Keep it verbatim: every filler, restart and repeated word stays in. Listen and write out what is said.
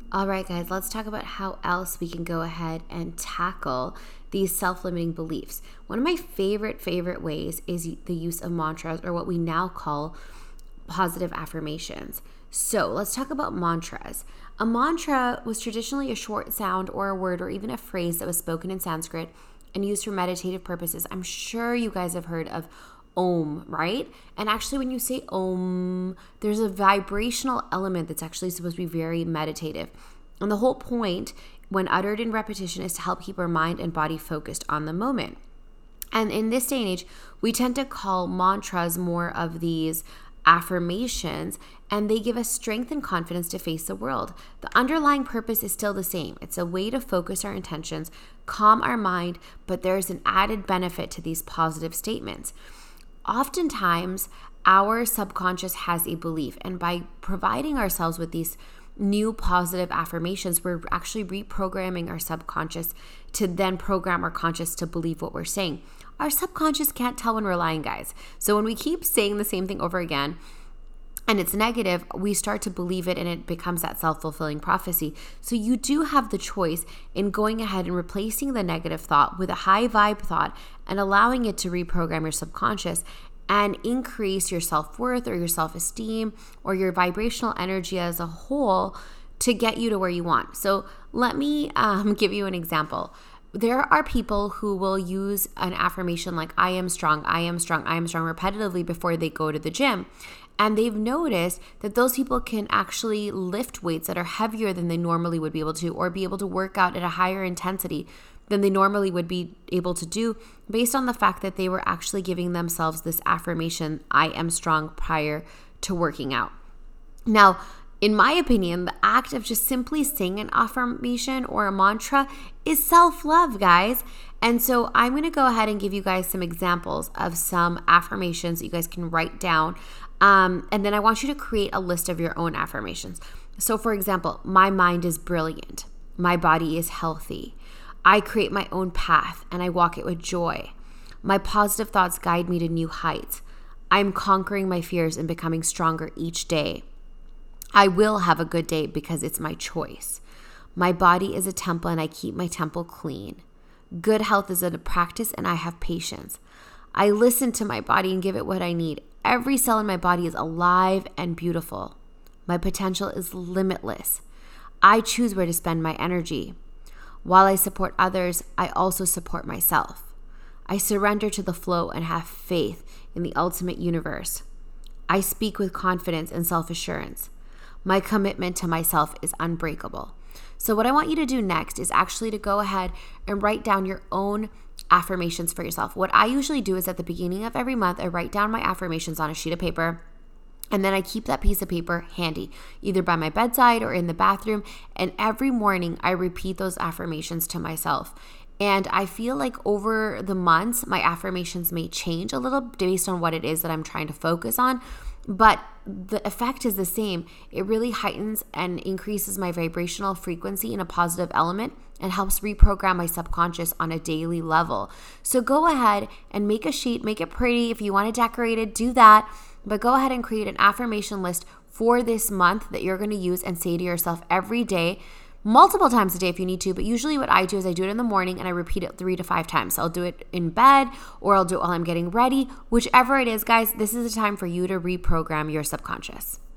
All right, guys, let's talk about how else we can go ahead and tackle these self-limiting beliefs. One of my favorite, favorite ways is the use of mantras, or what we now call positive affirmations. So let's talk about mantras. A mantra was traditionally a short sound or a word or even a phrase that was spoken in Sanskrit and used for meditative purposes. I'm sure you guys have heard of Om, right? And actually, when you say Om, there's a vibrational element that's actually supposed to be very meditative. And the whole point, when uttered in repetition, is to help keep our mind and body focused on the moment. And in this day and age, we tend to call mantras more of these affirmations, and they give us strength and confidence to face the world. The underlying purpose is still the same. It's a way to focus our intentions, calm our mind, but there's an added benefit to these positive statements. Oftentimes, our subconscious has a belief, and by providing ourselves with these new positive affirmations, we're actually reprogramming our subconscious to then program our conscious to believe what we're saying. Our subconscious can't tell when we're lying, guys. So when we keep saying the same thing over again, and it's negative, we start to believe it, and it becomes that self-fulfilling prophecy. So you do have the choice in going ahead and replacing the negative thought with a high vibe thought and allowing it to reprogram your subconscious and increase your self-worth or your self-esteem or your vibrational energy as a whole to get you to where you want. So let me um, give you an example. There are people who will use an affirmation like, I am strong, I am strong, I am strong repetitively before they go to the gym. And they've noticed that those people can actually lift weights that are heavier than they normally would be able to, or be able to work out at a higher intensity than they normally would be able to do, based on the fact that they were actually giving themselves this affirmation, I am strong, prior to working out. Now, in my opinion, the act of just simply saying an affirmation or a mantra is self-love, guys. And so I'm going to go ahead and give you guys some examples of some affirmations that you guys can write down. Um, and then I want you to create a list of your own affirmations. So for example, my mind is brilliant. My body is healthy. I create my own path and I walk it with joy. My positive thoughts guide me to new heights. I'm conquering my fears and becoming stronger each day. I will have a good day because it's my choice. My body is a temple and I keep my temple clean. Good health is a practice and I have patience. I listen to my body and give it what I need. Every cell in my body is alive and beautiful. My potential is limitless. I choose where to spend my energy. While I support others, I also support myself. I surrender to the flow and have faith in the ultimate universe. I speak with confidence and self-assurance. My commitment to myself is unbreakable. So what I want you to do next is actually to go ahead and write down your own affirmations for yourself. What I usually do is at the beginning of every month, I write down my affirmations on a sheet of paper, and then I keep that piece of paper handy, either by my bedside or in the bathroom. And every morning I repeat those affirmations to myself. And I feel like over the months, my affirmations may change a little based on what it is that I'm trying to focus on. But the effect is the same. It really heightens and increases my vibrational frequency in a positive element and helps reprogram my subconscious on a daily level. So go ahead and make a sheet, make it pretty. If you want to decorate it, do that. But go ahead and create an affirmation list for this month that you're going to use and say to yourself every day, multiple times a day if you need to. But usually what I do is I do it in the morning and I repeat it three to five times. So I'll do it in bed or I'll do it while I'm getting ready. Whichever it is, guys, this is the time for you to reprogram your subconscious.